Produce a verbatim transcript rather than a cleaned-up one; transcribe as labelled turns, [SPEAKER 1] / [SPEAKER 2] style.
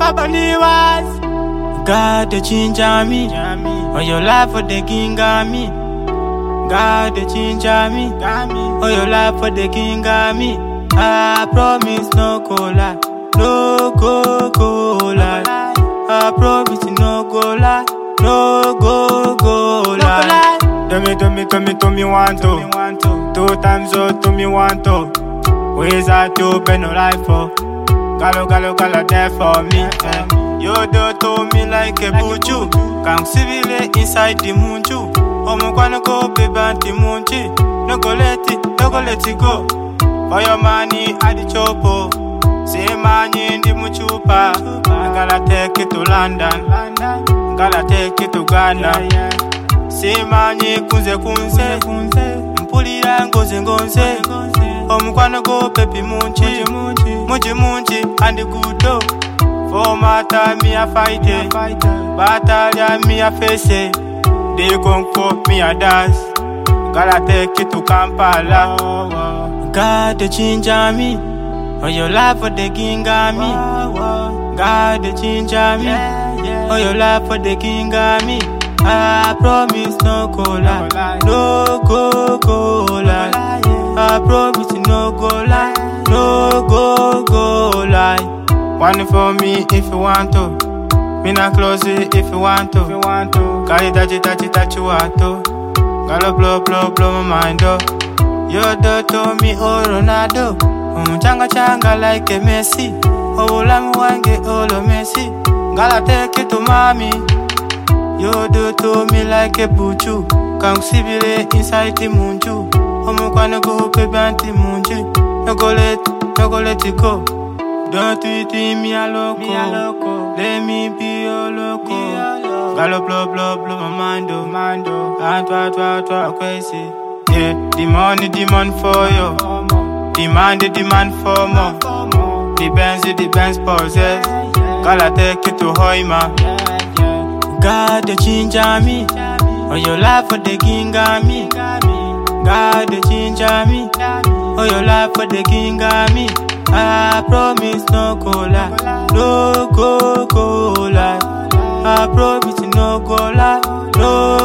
[SPEAKER 1] Papa Niwas. God the ginger me, or your life for the king of me. God the ginger me, or your life for the king of me. I promise no go lie, no go go lie. I promise no go lie, no go go lie.
[SPEAKER 2] Do me, do me, do me, do me want to. Two times so to me want to. Ways I to be no life for. Galo, galo, galo, there for me. Eh. You do to me like a buju. Can't civil inside the munju. Oh, my gonna go baby anti munji. No go let it, no go let it go. For your money at the chopo. Say money in the muchupa. I gotta take it to London. Gotta take it to Ghana. Say money kunze kunze. Mpulira ngoze ngoze. Oh, my gonna go baby munji. Munji munji and the good dough. For matter me a fight it, battalion me a face it. They gon' for me a dance. Gotta take it to Kampala.
[SPEAKER 1] God the ginger me, or your life for the king of me. God the ginger me, or your life for the king of me. I promise no go lie, no go go lie. I promise no go lie, no go go lie.
[SPEAKER 2] One for me if you want to. Me not close it if you want to. Carry touchy touchy touchy want to. Gotta blow blow blow my mind up. You do to me oh Ronaldo. Um changa changa like a Messi. Oh lamu wange oh lo Messi. Gotta take it to mommy. You do to me like a buju. Can't see it inside the munju. Oh my gonna go baby anti munju. No go let, no go let it go. Don't treat me a loco. Let me be your loco. Galo blow blow blow my mando mando. And twa twa twa crazy. Yeah, demand demand for you. Demand demand for more. The Benz the Benz possess. Gotta take it to Hoima.
[SPEAKER 1] God the ginger me, or your life for the king of me. God the ginger me, or your life for the king of me. I promise no go lie, no go go lie. I promise no go lie, no